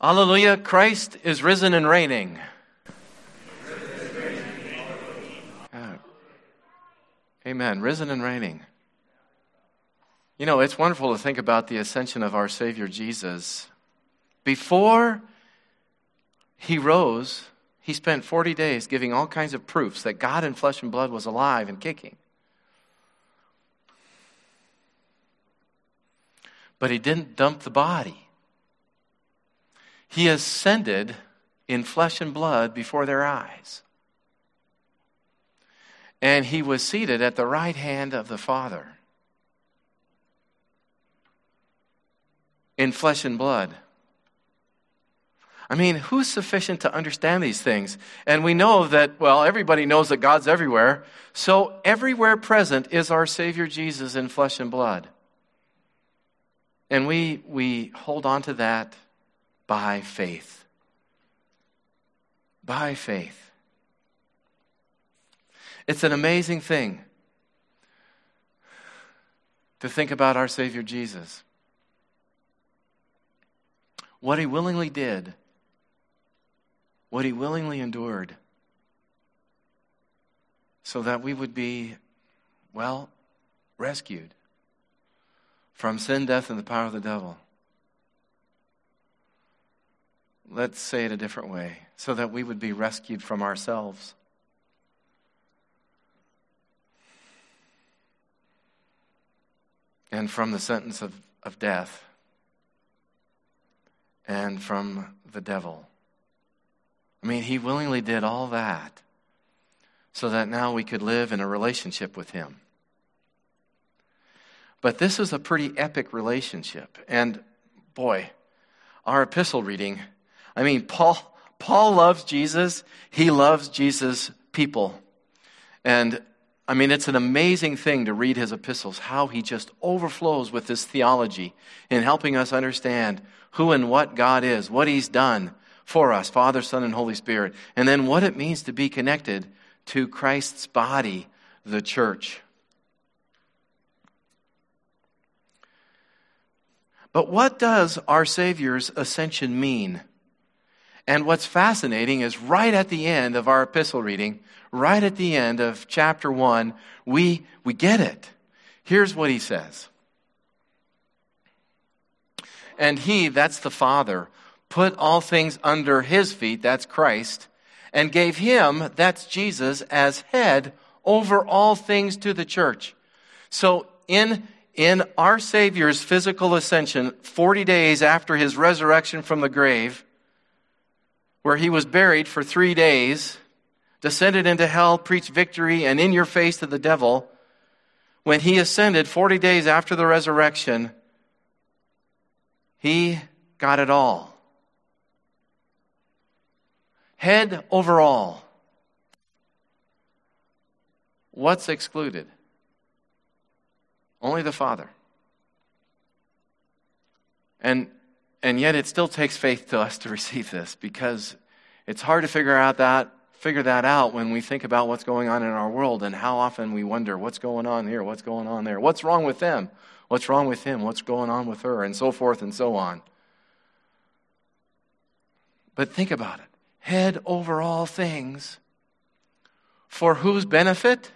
Hallelujah, Christ is risen and reigning. Amen, risen and reigning. You know, it's wonderful to think about the ascension of our Savior Jesus. Before he rose, he spent 40 days giving all kinds of proofs that God in flesh and blood was alive and kicking. But he didn't dump the body. He ascended in flesh and blood before their eyes. And he was seated at the right hand of the Father in flesh and blood. I mean, who's sufficient to understand these things? And we know that, well, everybody knows that God's everywhere. So everywhere present is our Savior Jesus in flesh and blood. And we hold on to that by faith. By faith. It's an amazing thing to think about our Savior Jesus. What he willingly did, what he willingly endured, so that we would be, well, rescued from sin, death, and the power of the devil. Let's say it a different way, so that we would be rescued from ourselves. And from the sentence of death. And from the devil. I mean, he willingly did all that so that now we could live in a relationship with him. But this is a pretty epic relationship. And boy, our epistle reading, I mean, Paul loves Jesus. He loves Jesus' people. And I mean, it's an amazing thing to read his epistles, how he just overflows with this theology in helping us understand who and what God is, what he's done for us, Father, Son, and Holy Spirit, and then what it means to be connected to Christ's body, the church. But what does our Savior's ascension mean? And what's fascinating is right at the end of our epistle reading, right at the end of chapter 1, we get it. Here's what he says. And he, that's the Father, put all things under his feet, that's Christ, and gave him, that's Jesus, as head over all things to the church. So in our Savior's physical ascension, 40 days after his resurrection from the grave, where he was buried for 3 days, descended into hell, preached victory, and in your face to the devil, when he ascended 40 days after the resurrection, he got it all. Head over all. What's excluded? Only the Father. And yet it still takes faith to us to receive this, because it's hard to figure that out when we think about what's going on in our world, and how often we wonder, what's going on here, what's going on there, what's wrong with them, what's wrong with him, what's going on with her, and so forth and so on. But think about it. Head over all things. For whose benefit?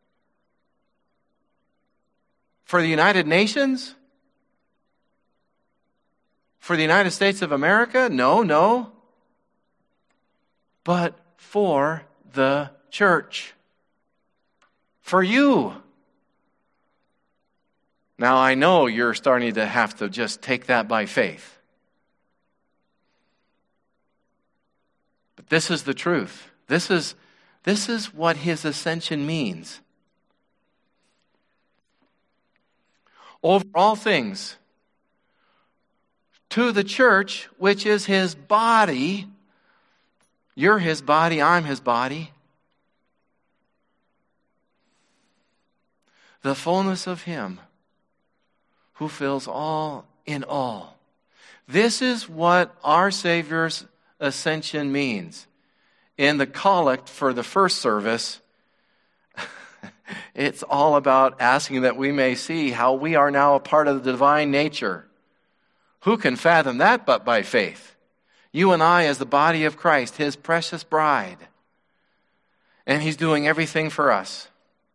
For the United Nations? For the United States of America? No. But for the church. For you. Now, I know you're starting to have to just take that by faith. But this is the truth. This is what his ascension means. Over all things, to the church, which is his body. You're his body, I'm his body. The fullness of him who fills all in all. This is what our Savior's ascension means. In the collect for the first service, it's all about asking that we may see how we are now a part of the divine nature. Who can fathom that but by faith? You and I as the body of Christ, his precious bride. And he's doing everything for us.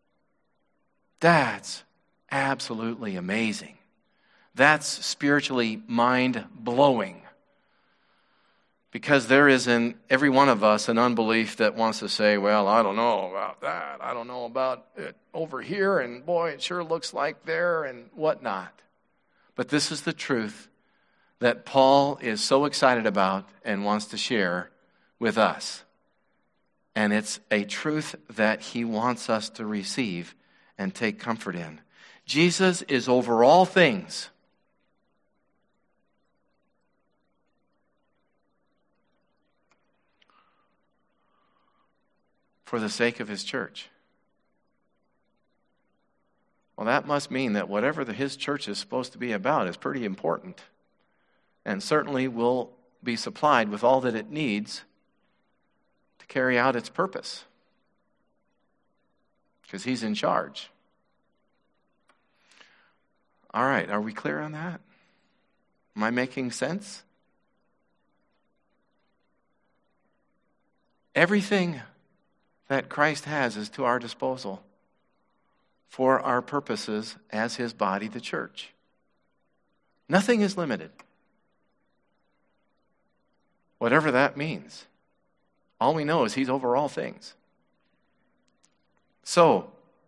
That's absolutely amazing. That's spiritually mind-blowing. Because there is in every one of us an unbelief that wants to say, well, I don't know about that. I don't know about it over here, and boy, it sure looks like there, and whatnot. But this is the truth that Paul is so excited about and wants to share with us. And it's a truth that he wants us to receive and take comfort in. Jesus is over all things. For the sake of his church. Well, that must mean that whatever his church is supposed to be about is pretty important. And certainly will be supplied with all that it needs to carry out its purpose. Because he's in charge. All right, are we clear on that? Am I making sense? Everything that Christ has is to our disposal for our purposes as his body, the church. Nothing is limited. Whatever that means. All we know is he's over all things. So,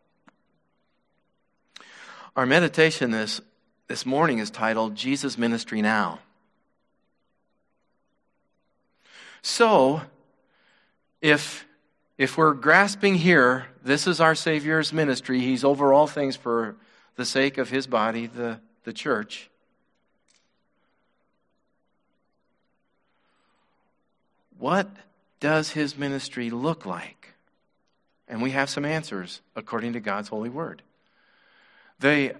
our meditation this morning is titled, Jesus' Ministry Now. So, if we're grasping here, this is our Savior's ministry. He's over all things for the sake of his body, the church. What does his ministry look like? And we have some answers according to God's holy word. And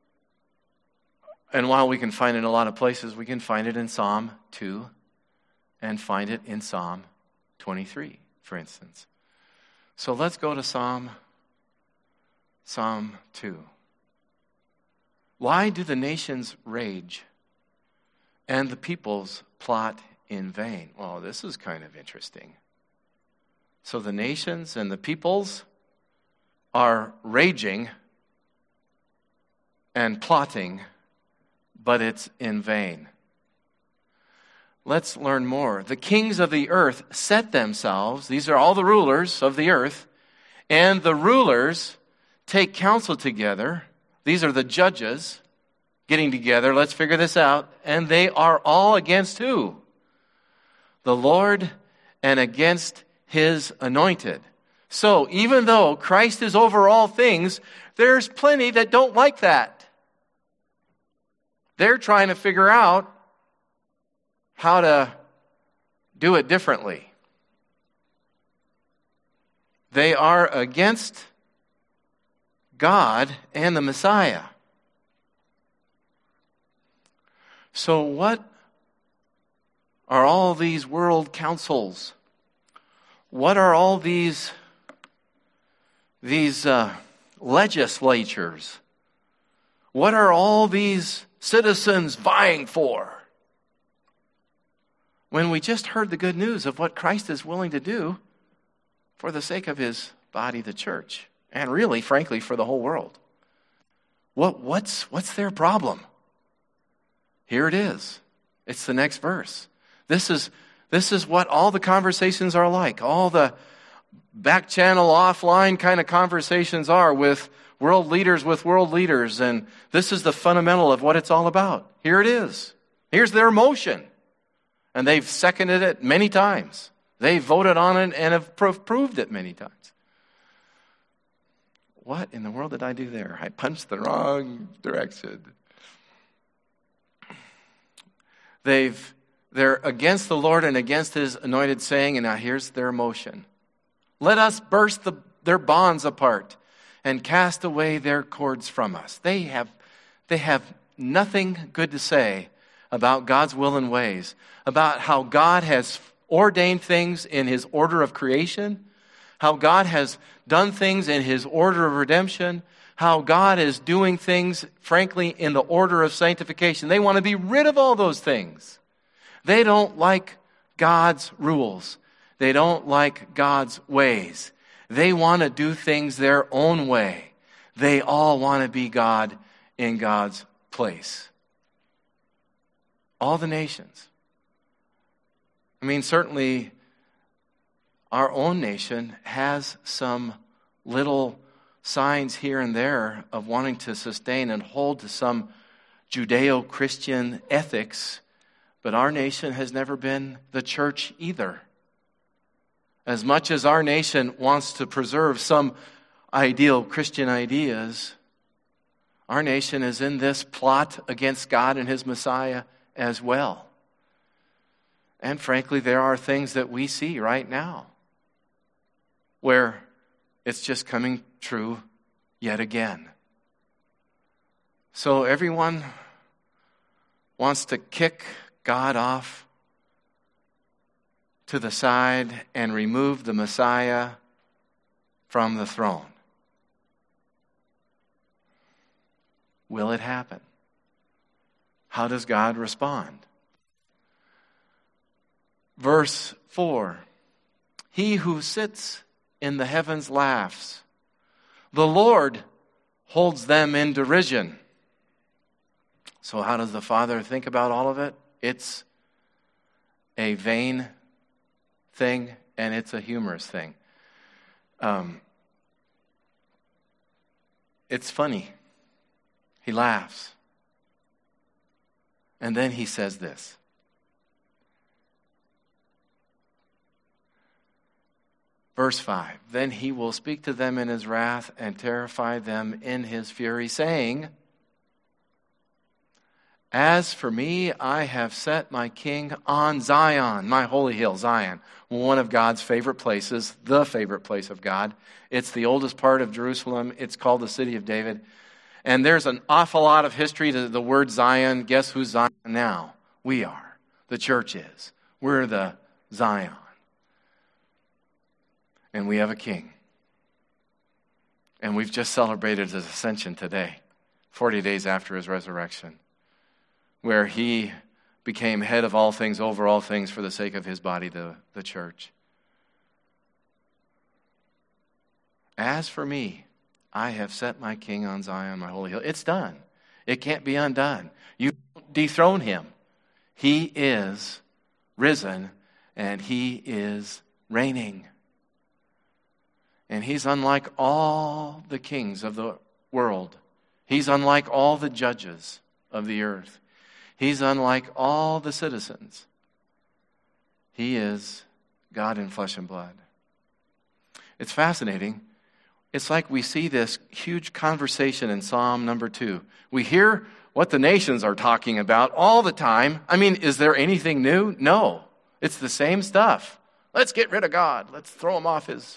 while we can find it in a lot of places, we can find it in Psalm 2 and find it in Psalm 23, for instance. So let's go to Psalm 2. Why do the nations rage and the peoples plot in vain? Well, this is kind of interesting. So the nations and the peoples are raging and plotting, but it's in vain. Let's learn more. The kings of the earth set themselves, these are all the rulers of the earth, and the rulers take counsel together. These are the judges getting together. Let's figure this out. And they are all against who? The Lord, and against his anointed. So even though Christ is over all things, there's plenty that don't like that. They're trying to figure out how to do it differently. They are against God and the Messiah. So what are all these world councils? What are all these legislatures? What are all these citizens vying for? When we just heard the good news of what Christ is willing to do for the sake of his body, the church, and really, frankly, for the whole world. What's their problem? Here it is. It's the next verse. This is what all the conversations are like. All the back channel, offline kind of conversations are with world leaders. And this is the fundamental of what it's all about. Here it is. Here's their motion. And they've seconded it many times. They've voted on it and have proved it many times. What in the world did I do there? I punched the wrong direction. They're against the Lord and against his anointed, saying, and now here's their motion. Let us burst their bonds apart and cast away their cords from us. They have nothing good to say about God's will and ways, about how God has ordained things in his order of creation, how God has done things in his order of redemption, how God is doing things, frankly, in the order of sanctification. They want to be rid of all those things. They don't like God's rules. They don't like God's ways. They want to do things their own way. They all want to be God in God's place. All the nations. I mean, certainly our own nation has some little signs here and there of wanting to sustain and hold to some Judeo-Christian ethics, but our nation has never been the church either. As much as our nation wants to preserve some ideal Christian ideas, our nation is in this plot against God and His Messiah as well. And frankly, there are things that we see right now where it's just coming true yet again. So everyone wants to kick God off to the side and remove the Messiah from the throne. Will it happen? How does God respond? Verse 4, He who sits in the heavens laughs. The Lord holds them in derision. So how does the Father think about all of it? It's a vain thing and it's a humorous thing. It's funny. He laughs. And then he says this. Verse 5, Then he will speak to them in his wrath and terrify them in his fury, saying, As for me, I have set my king on Zion, my holy hill, Zion, one of God's favorite places, the favorite place of God. It's the oldest part of Jerusalem. It's called the city of David. And there's an awful lot of history to the word Zion. Guess who's Zion now? We are. The church is. We're the Zion. And we have a king. And we've just celebrated his ascension today, 40 days after his resurrection, where he became head of all things, over all things, for the sake of his body, the church. As for me, I have set my king on Zion, my holy hill. It's done. It can't be undone. You don't dethrone him. He is risen, and he is reigning. And he's unlike all the kings of the world. He's unlike all the judges of the earth. He's unlike all the citizens. He is God in flesh and blood. It's fascinating. It's like we see this huge conversation in Psalm number 2. We hear what the nations are talking about all the time. I mean, is there anything new? No. It's the same stuff. Let's get rid of God. Let's throw him off his...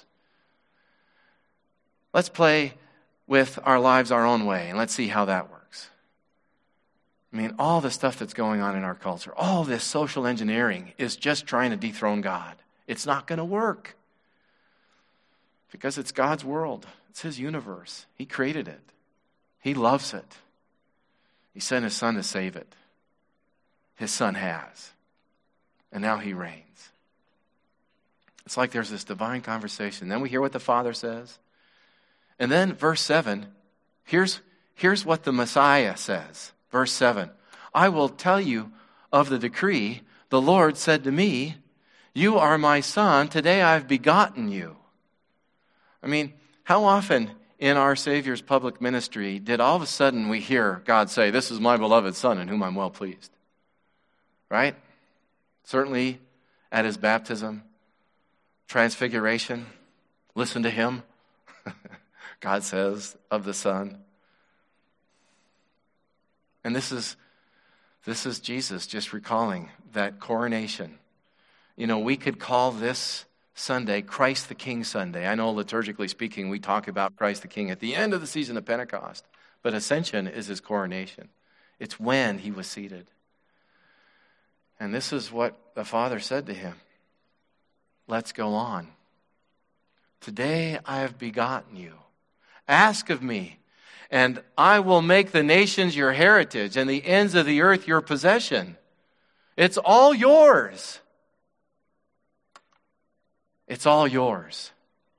Let's play with our lives our own way, and let's see how that works. I mean, all the stuff that's going on in our culture, all this social engineering is just trying to dethrone God. It's not going to work because it's God's world. It's his universe. He created it. He loves it. He sent his son to save it. His son has. And now he reigns. It's like there's this divine conversation. Then we hear what the Father says. And then verse 7, here's what the Messiah says. Verse 7, I will tell you of the decree. The Lord said to me, You are my son. Today I've begotten you. I mean, how often in our Savior's public ministry did all of a sudden we hear God say, This is my beloved son in whom I'm well pleased? Right? Certainly at his baptism, transfiguration, listen to him. God says of the Son. And this is Jesus just recalling that coronation. You know, we could call this Sunday Christ the King Sunday. I know liturgically speaking, we talk about Christ the King at the end of the season of Pentecost. But Ascension is his coronation. It's when he was seated. And this is what the Father said to him. Let's go on. Today I have begotten you. Ask of me, and I will make the nations your heritage and the ends of the earth your possession. It's all yours. It's all yours.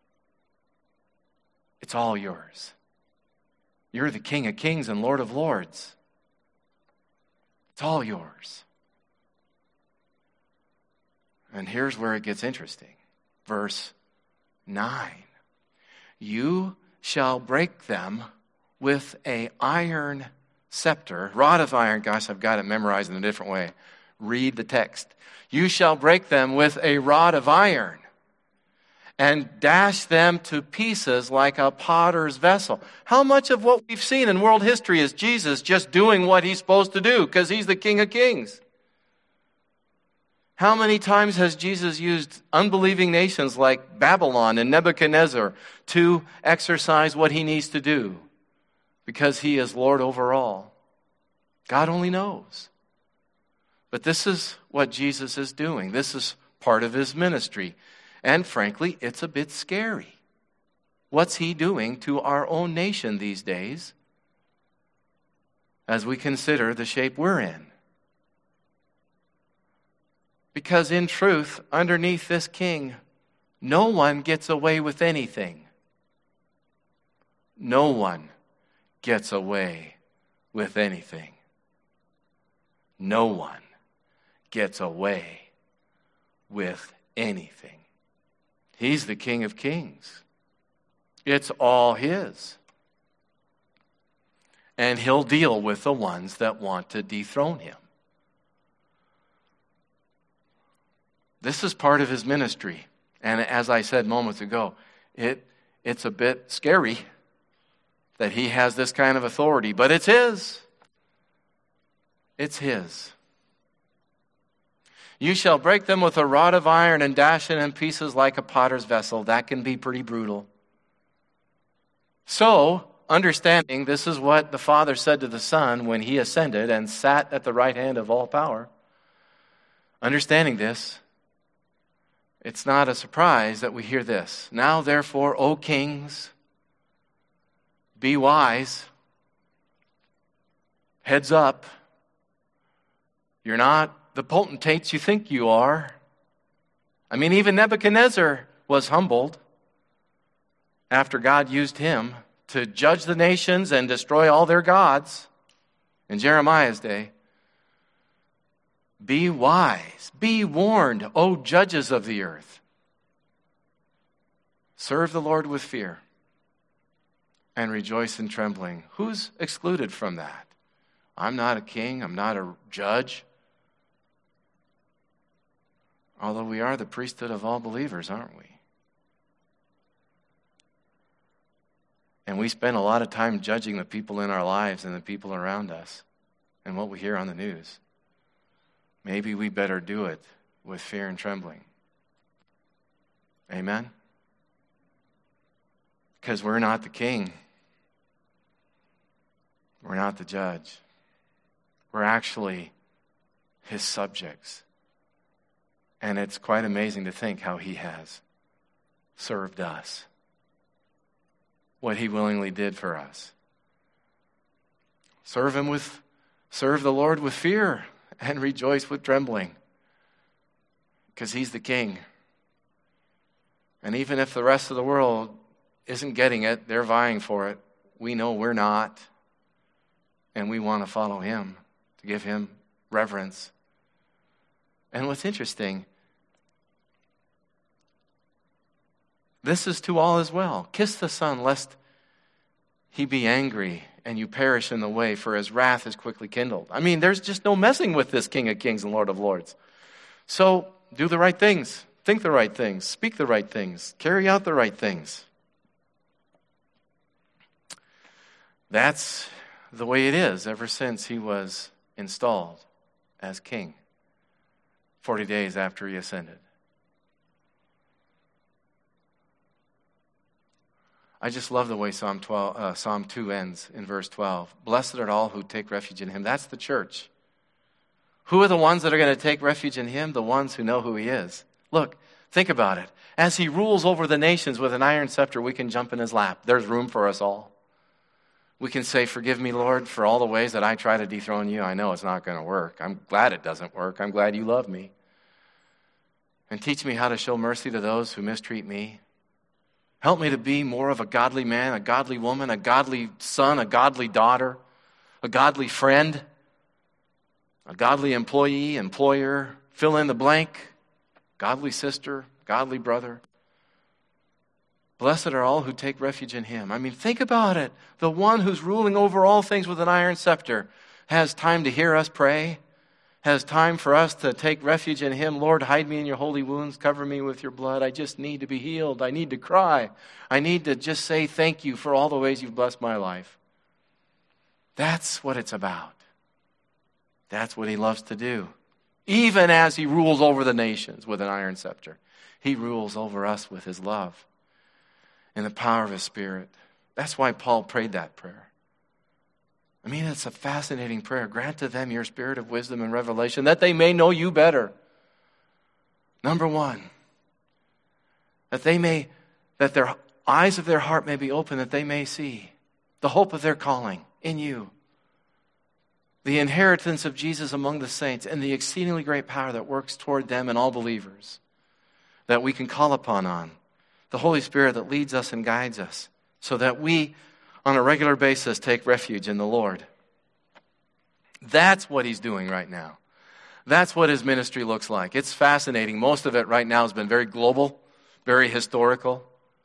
It's all yours. You're the King of Kings and Lord of Lords. It's all yours. And here's where it gets interesting. Verse 9. You shall break them with an iron scepter, rod of iron. Gosh, I've got it memorized in a different way. Read the text. You shall break them with a rod of iron and dash them to pieces like a potter's vessel. How much of what we've seen in world history is Jesus just doing what he's supposed to do because he's the King of Kings? How many times has Jesus used unbelieving nations like Babylon and Nebuchadnezzar to exercise what he needs to do? Because he is Lord over all. God only knows. But this is what Jesus is doing. This is part of his ministry. And frankly, it's a bit scary. What's he doing to our own nation these days as we consider the shape we're in? Because in truth, underneath this king, no one gets away with anything. No one gets away with anything. No one gets away with anything. He's the King of Kings. It's all his. And he'll deal with the ones that want to dethrone him. This is part of his ministry. And as I said moments ago, it's a bit scary that he has this kind of authority, but it's his. It's his. You shall break them with a rod of iron and dash it in pieces like a potter's vessel. That can be pretty brutal. So, understanding this is what the Father said to the Son when he ascended and sat at the right hand of all power. Understanding this, it's not a surprise that we hear this. Now, therefore, O kings, be wise. Heads up. You're not the potentates you think you are. I mean, even Nebuchadnezzar was humbled after God used him to judge the nations and destroy all their gods in Jeremiah's day. Be wise. Be warned, O judges of the earth. Serve the Lord with fear and rejoice in trembling. Who's excluded from that? I'm not a king. I'm not a judge. Although we are the priesthood of all believers, aren't we? And we spend a lot of time judging the people in our lives and the people around us and what we hear on the news. Maybe we better do it with fear and trembling. Amen? Because we're not the king. We're not the judge. We're actually his subjects. And it's quite amazing to think how he has served us. What he willingly did for us. Serve the Lord with fear and rejoice with trembling. Because he's the king. And even if the rest of the world isn't getting it, they're vying for it. We know we're not. And we want to follow him, to give him reverence. And what's interesting, this is to all as well. Kiss the Son, lest he be angry and you perish in the way, for his wrath is quickly kindled. I mean, there's just no messing with this King of Kings and Lord of Lords. So, do the right things. Think the right things. Speak the right things. Carry out the right things. That's the way it is ever since he was installed as king 40 days after he ascended. I just love the way Psalm 2 ends in verse 12. Blessed are all who take refuge in him. That's the church. Who are the ones that are going to take refuge in him? The ones who know who he is. Look, think about it. As he rules over the nations with an iron scepter, we can jump in his lap. There's room for us all. We can say, forgive me, Lord, for all the ways that I try to dethrone you. I know it's not going to work. I'm glad it doesn't work. I'm glad you love me. And teach me how to show mercy to those who mistreat me. Help me to be more of a godly man, a godly woman, a godly son, a godly daughter, a godly friend, a godly employee, employer, fill in the blank, godly sister, godly brother. Blessed are all who take refuge in him. I mean, think about it. The one who's ruling over all things with an iron scepter has time to hear us pray, has time for us to take refuge in him. Lord, hide me in your holy wounds. Cover me with your blood. I just need to be healed. I need to cry. I need to just say thank you for all the ways you've blessed my life. That's what it's about. That's what he loves to do. Even as he rules over the nations with an iron scepter, he rules over us with his love and the power of his Spirit. That's why Paul prayed that prayer. I mean, it's a fascinating prayer. Grant to them your spirit of wisdom and revelation, that they may know you better. Number one, that their eyes of their heart may be open, that they may see the hope of their calling in you, the inheritance of Jesus among the saints, and the exceedingly great power that works toward them and all believers, that we can call upon the Holy Spirit that leads us and guides us, so that we, on a regular basis, take refuge in the Lord. That's what he's doing right now. That's what his ministry looks like. It's fascinating. Most of it right now has been very global, very historical.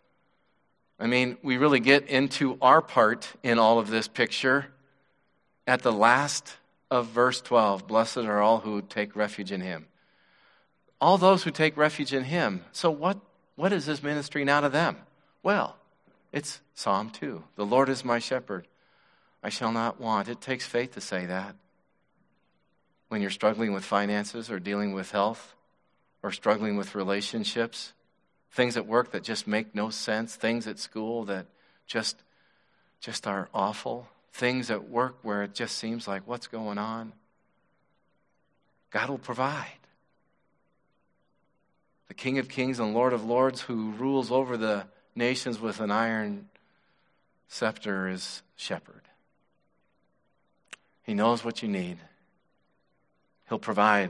I mean, we really get into our part in all of this picture at the last of verse 12. Blessed are all who take refuge in him. All those who take refuge in him. So what is his ministry now to them? Well, it's Psalm 2. The Lord is my shepherd. I shall not want. It takes faith to say that. When you're struggling with finances or dealing with health or struggling with relationships, things at work that just make no sense, things at school that just are awful, things at work where it just seems like, what's going on? God will provide. The King of Kings and Lord of Lords, who rules over the nations with an iron scepter, is shepherd. He knows what you need. He'll provide.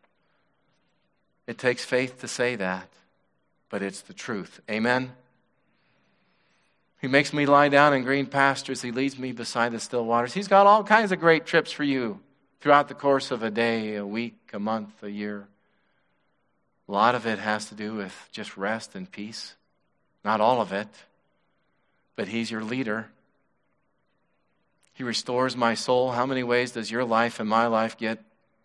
It takes faith to say that, but it's the truth. Amen? He makes me lie down in green pastures. He leads me beside the still waters. He's got all kinds of great trips for you throughout the course of a day, a week, a month, a year. A lot of it has to do with just rest and peace. Not all of it, but he's your leader. He restores my soul. How many ways does your life and my life get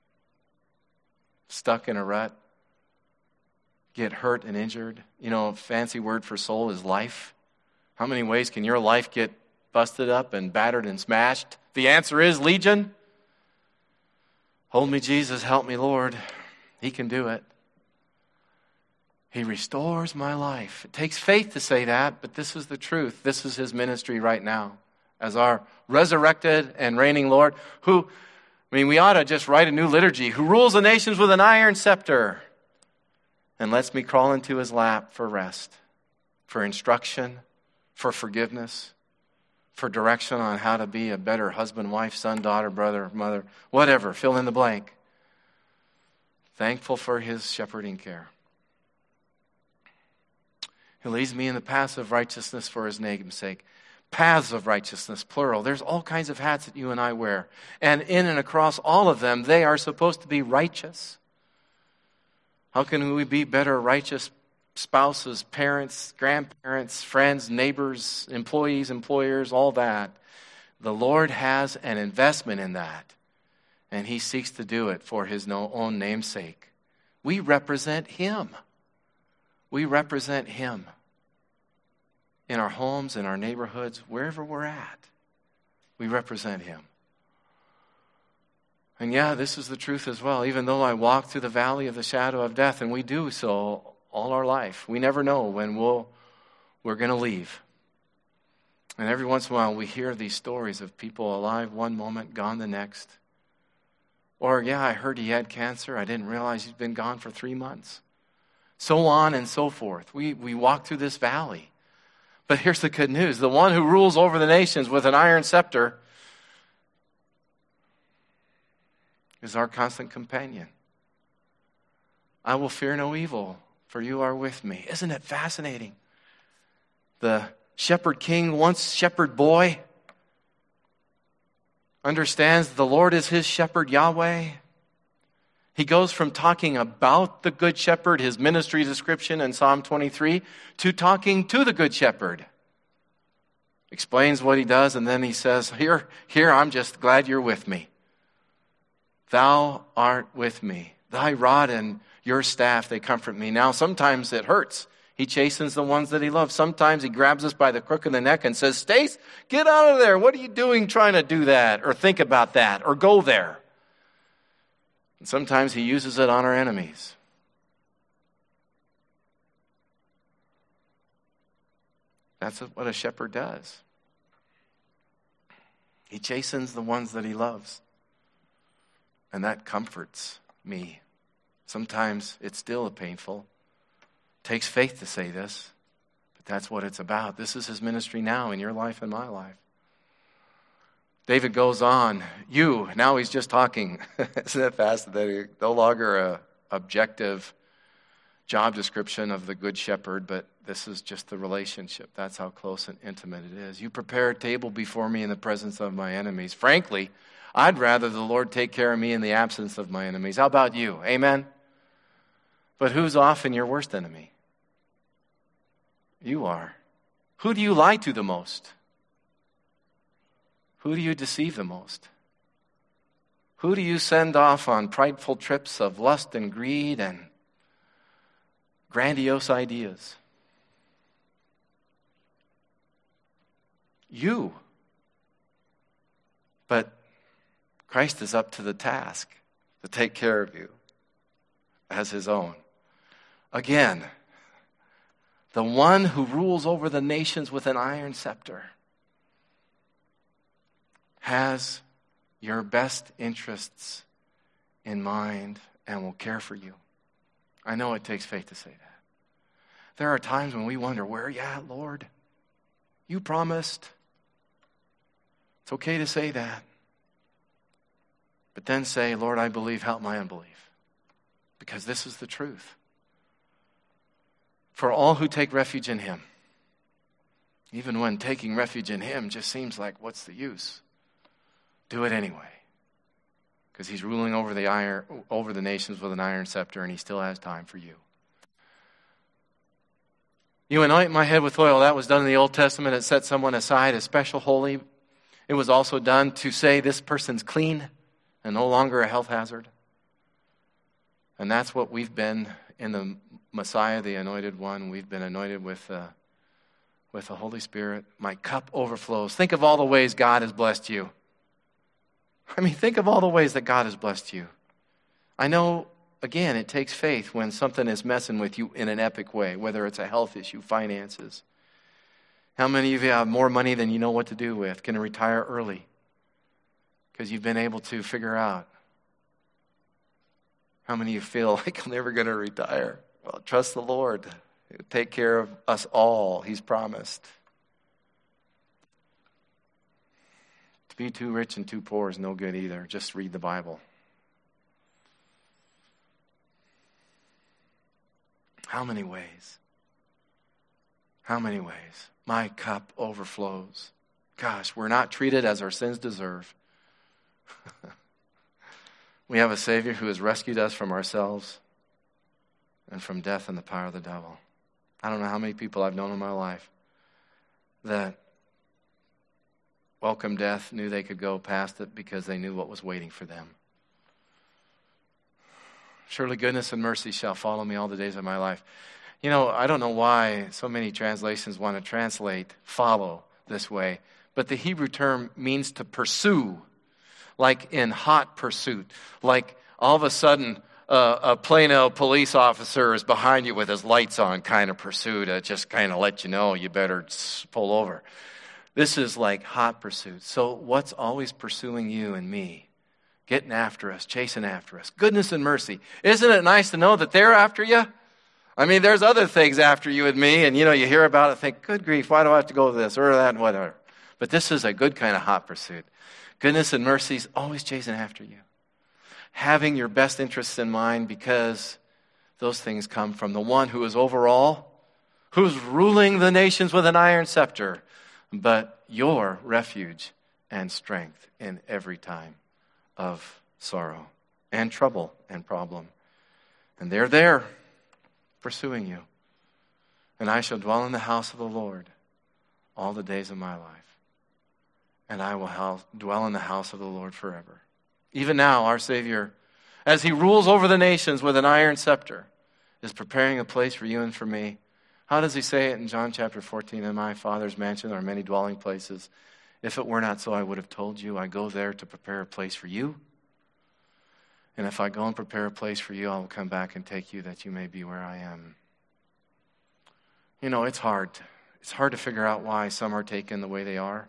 stuck in a rut? Get hurt and injured? You know, a fancy word for soul is life. How many ways can your life get busted up and battered and smashed? The answer is legion. Hold me, Jesus. Help me, Lord. He can do it. He restores my life. It takes faith to say that, but this is the truth. This is his ministry right now as our resurrected and reigning Lord, we ought to just write a new liturgy, who rules the nations with an iron scepter and lets me crawl into his lap for rest, for instruction, for forgiveness, for direction on how to be a better husband, wife, son, daughter, brother, mother, whatever, fill in the blank. Thankful for his shepherding care. He leads me in the paths of righteousness for his name's sake. Paths of righteousness, plural. There's all kinds of hats that you and I wear. And in and across all of them, they are supposed to be righteous. How can we be better righteous spouses, parents, grandparents, friends, neighbors, employees, employers, all that? The Lord has an investment in that. And he seeks to do it for his own name's sake. We represent him. We represent him. In our homes, in our neighborhoods, wherever we're at, we represent him. And yeah, this is the truth as well. Even though I walk through the valley of the shadow of death, and we do so all our life, we never know when we're going to leave. And every once in a while, we hear these stories of people alive one moment, gone the next. Or, yeah, I heard he had cancer. I didn't realize he's been gone for 3 months. So on and so forth. We walk through this valley. But here's the good news. The one who rules over the nations with an iron scepter is our constant companion. I will fear no evil, for you are with me. Isn't it fascinating? The shepherd king, once shepherd boy, understands the Lord is his shepherd, Yahweh. He goes from talking about the good shepherd, his ministry description in Psalm 23, to talking to the good shepherd. Explains what he does, and then he says, here, I'm just glad you're with me. Thou art with me. Thy rod and your staff, they comfort me. Now, sometimes it hurts. He chastens the ones that he loves. Sometimes he grabs us by the crook of the neck and says, Stace, get out of there. What are you doing trying to do that or think about that or go there? And sometimes he uses it on our enemies. That's what a shepherd does. He chastens the ones that he loves. And that comforts me. Sometimes it's still painful. It takes faith to say this, but that's what it's about. This is his ministry now in your life and my life. David goes on, now he's just talking. Isn't that fascinating? No longer an objective job description of the good shepherd, but this is just the relationship. That's how close and intimate it is. You prepare a table before me in the presence of my enemies. Frankly, I'd rather the Lord take care of me in the absence of my enemies. How about you? Amen? But who's often your worst enemy? You are. Who do you lie to the most? Who do you deceive the most? Who do you send off on prideful trips of lust and greed and grandiose ideas? You. But Christ is up to the task to take care of you as his own. Again, the one who rules over the nations with an iron scepter has your best interests in mind and will care for you. I know it takes faith to say that. There are times when we wonder, where are you at, Lord? You promised. It's okay to say that. But then say, Lord, I believe, help my unbelief. Because this is the truth. For all who take refuge in him, even when taking refuge in him just seems like, what's the use? Do it anyway. Because he's ruling over the nations with an iron scepter, and he still has time for you. You anoint my head with oil. That was done in the Old Testament. It set someone aside as special holy. It was also done to say this person's clean and no longer a health hazard. And that's what we've been in the Messiah, the Anointed One. We've been anointed with the Holy Spirit. My cup overflows. Think of all the ways God has blessed you. Think of all the ways that God has blessed you. I know, again, it takes faith when something is messing with you in an epic way, whether it's a health issue, finances. How many of you have more money than you know what to do with, can retire early because you've been able to figure out? How many of you feel like I'm never going to retire? Well, trust the Lord. He'll take care of us all, he's promised. To be too rich and too poor is no good either. Just read the Bible. How many ways? How many ways? My cup overflows. Gosh, we're not treated as our sins deserve. We have a Savior who has rescued us from ourselves and from death and the power of the devil. I don't know how many people I've known in my life that welcomed death, knew they could go past it because they knew what was waiting for them. Surely goodness and mercy shall follow me all the days of my life. I don't know why so many translations want to translate follow this way, but the Hebrew term means to pursue, like in hot pursuit. Like all of a sudden a Plano police officer is behind you with his lights on, kind of pursuit, just kind of let you know you better pull over. This is like hot pursuit. So what's always pursuing you and me? Getting after us, chasing after us. Goodness and mercy. Isn't it nice to know that they're after you? There's other things after you and me, and you hear about it, think, good grief, why do I have to go to this or that and whatever. But this is a good kind of hot pursuit. Goodness and mercy is always chasing after you. Having your best interests in mind because Those things come from the one who is over all, who's ruling the nations with an iron scepter, but your refuge and strength in every time of sorrow and trouble and problem. And they're there pursuing you. And I shall dwell in the house of the Lord all the days of my life. And I will dwell in the house of the Lord forever. Even now, our Savior, as he rules over the nations with an iron scepter, is preparing a place for you and for me. How does he say it in John chapter 14? In my Father's mansion there are many dwelling places. If it were not so, I would have told you. I go there to prepare a place for you. And if I go and prepare a place for you, I will come back and take you that you may be where I am. You know, it's hard. It's hard to figure out why some are taken the way they are.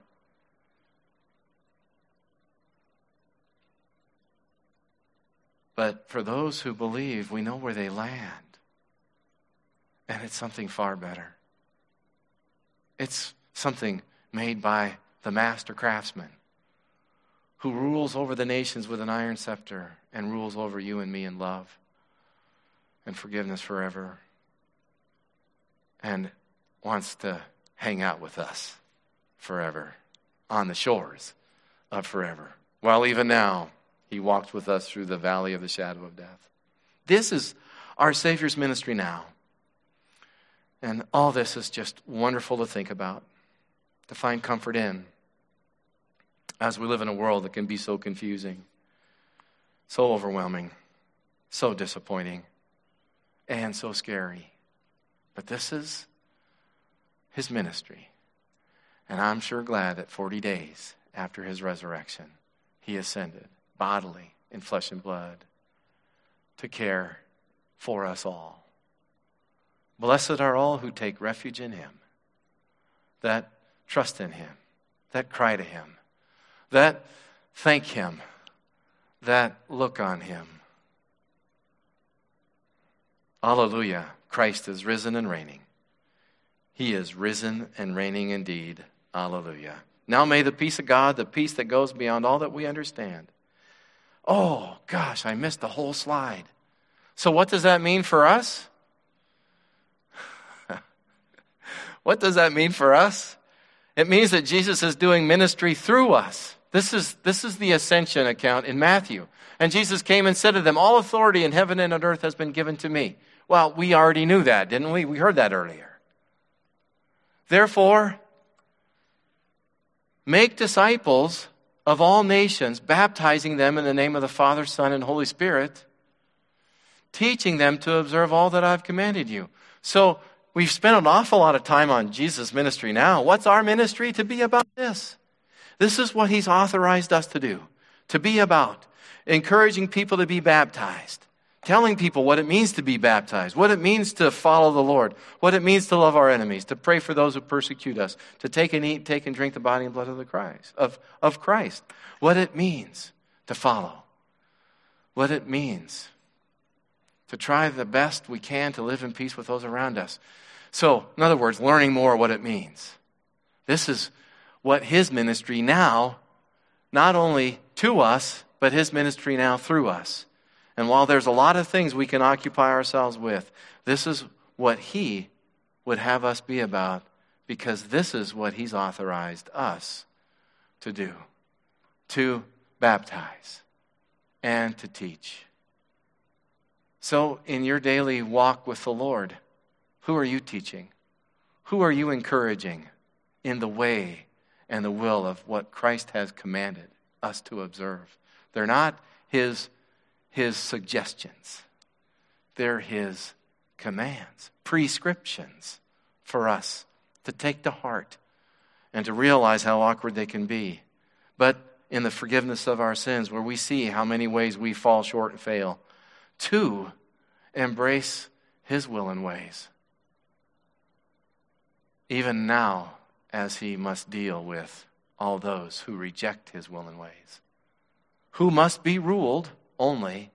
But for those who believe, we know where they land. And it's something far better. It's something made by the master craftsman who rules over the nations with an iron scepter and rules over you and me in love and forgiveness forever and wants to hang out with us forever on the shores of forever. While even now, he walked with us through the valley of the shadow of death. This is our Savior's ministry now. And all this is just wonderful to think about, to find comfort in, as we live in a world that can be so confusing, so overwhelming, so disappointing, and so scary. But this is his ministry. And I'm sure glad that 40 days after his resurrection, he ascended bodily in flesh and blood to care for us all. Blessed are all who take refuge in him, that trust in him, that cry to him, that thank him, that look on him. Alleluia, Christ is risen and reigning. He is risen and reigning indeed. Alleluia. Now may the peace of God, the peace that goes beyond all that we understand. Oh, gosh, I missed the whole slide. So what does that mean for us? What does that mean for us? It means that Jesus is doing ministry through us. This is the ascension account in Matthew. And Jesus came and said to them, all authority in heaven and on earth has been given to me. Well, we already knew that, didn't we? We heard that earlier. Therefore, make disciples of all nations, baptizing them in the name of the Father, Son, and Holy Spirit, teaching them to observe all that I've commanded you. So we've spent an awful lot of time on Jesus' ministry now. What's our ministry? To be about this. This is what he's authorized us to do, to be about, encouraging people to be baptized, telling people what it means to be baptized, what it means to follow the Lord, what it means to love our enemies, to pray for those who persecute us, to take and eat, take and drink the body and blood of Christ, what it means to follow, what it means to try the best we can to live in peace with those around us. So, in other words, learning more what it means. This is what his ministry now, not only to us, but his ministry now through us. And while there's a lot of things we can occupy ourselves with, this is what he would have us be about, because this is what he's authorized us to do, to baptize and to teach. So in your daily walk with the Lord, who are you teaching? Who are you encouraging in the way and the will of what Christ has commanded us to observe? They're not his suggestions. They're his commands, prescriptions for us to take to heart and to realize how awkward they can be. But in the forgiveness of our sins, where we see how many ways we fall short and fail, to embrace his will and ways, even now as he must deal with all those who reject his will and ways, who must be ruled only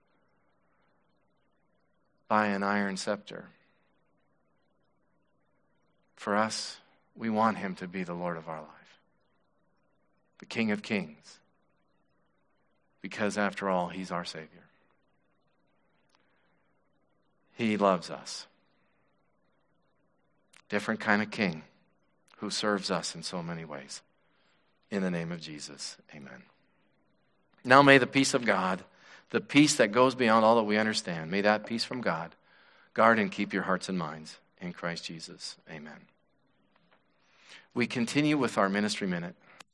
by an iron scepter. For us, we want him to be the Lord of our life, the King of Kings, because after all, he's our Savior. He loves us. Different kind of king who serves us in so many ways. In the name of Jesus, amen. Now may the peace of God, the peace that goes beyond all that we understand, may that peace from God guard and keep your hearts and minds in Christ Jesus. Amen. We continue with our ministry minute.